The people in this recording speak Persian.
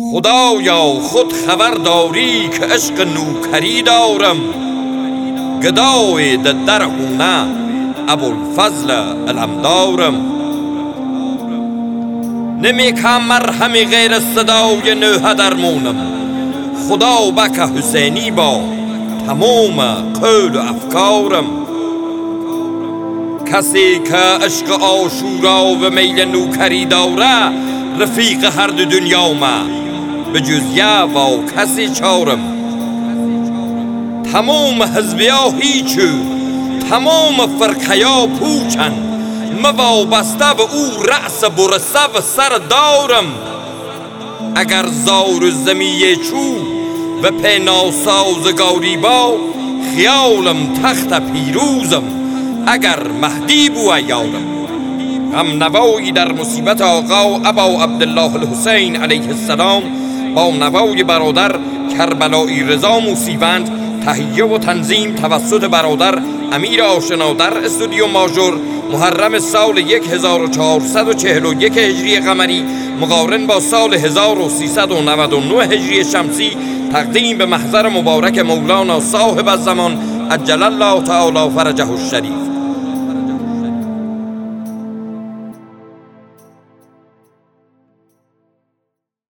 خدایا خود خبر داری که عشق نوکری دارم، گدای در هونه ابوالفضل علمدارم. نمیکنم مرهمی غیر صدای نوحه درمونم، خدا بک حسینی با تمام قول و افکارم. کسی که عشق عاشورا و میل نوکری داره، رفیق هر دو دنیا ما به جز یا و کسی چارم. تمام حزبیا هیچو، تمام فرقیا پوچن، موابسته به او رأس برسه و سر دارم. اگر زار و زمیه چو و پینا سازگاری با، خیالم تخت پیروزم اگر مهدی بو یارم. هم نوایی در مصیبت آقا ابا عبدالله الحسین علیه السلام با نوای برادر کربلایی رضا موسیوند، تهیه و تنظیم توسط برادر امیر آشنا در استودیو ماژور، محرم سال 1441 هجری قمری مقارن با سال 1399 هجری شمسی، تقدیم به محضر مبارک مولانا صاحب الزمان عجل الله تعالی فرجه الشریف.